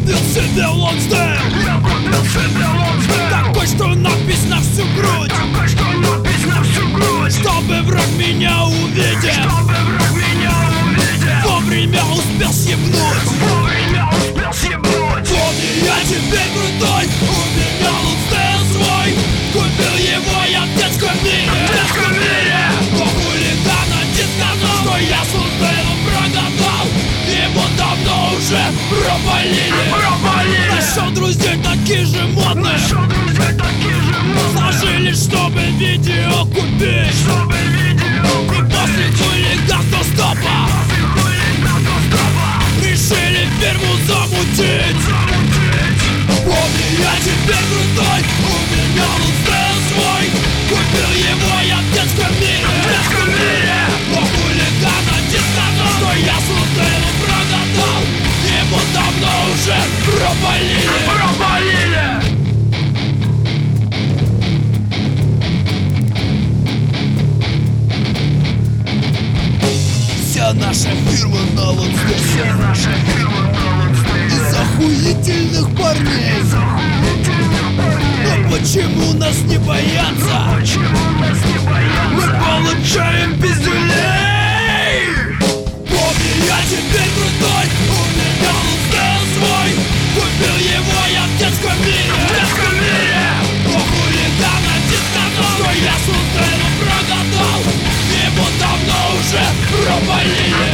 купил себе лонстейл. Такой, что надпись на всю грудь. Чтобы враг меня увидел. Вовремя успел съебнуть. Помни, я теперь крутой. У меня лонстейл свой. Купил его я в детском мире. Но хулиган один сказал, что я с лонстейлом прогадал. Его давно уже пропалили. Нашел друзей такие же модные. Сложились, чтобы видео купить. И после хулиганства стопа решили фирму замутить. Помни, я теперь крутой. У меня лонстейл свой. Купил его я в детском мире. Но хулиган один сказал, что я с лонстейлом прогадал. Его давно уже пропалили. Вся наша фирма на лонстейле. Из охуительных парней. Но почему нас не боятся? Мы получаем пиздюлей. Помни, я теперь крутой. У меня лонстейл свой. Купил его я в детском мире. Но хулиган один сказал, что я с лонстейлом прогадал. Его давно уже пропалили.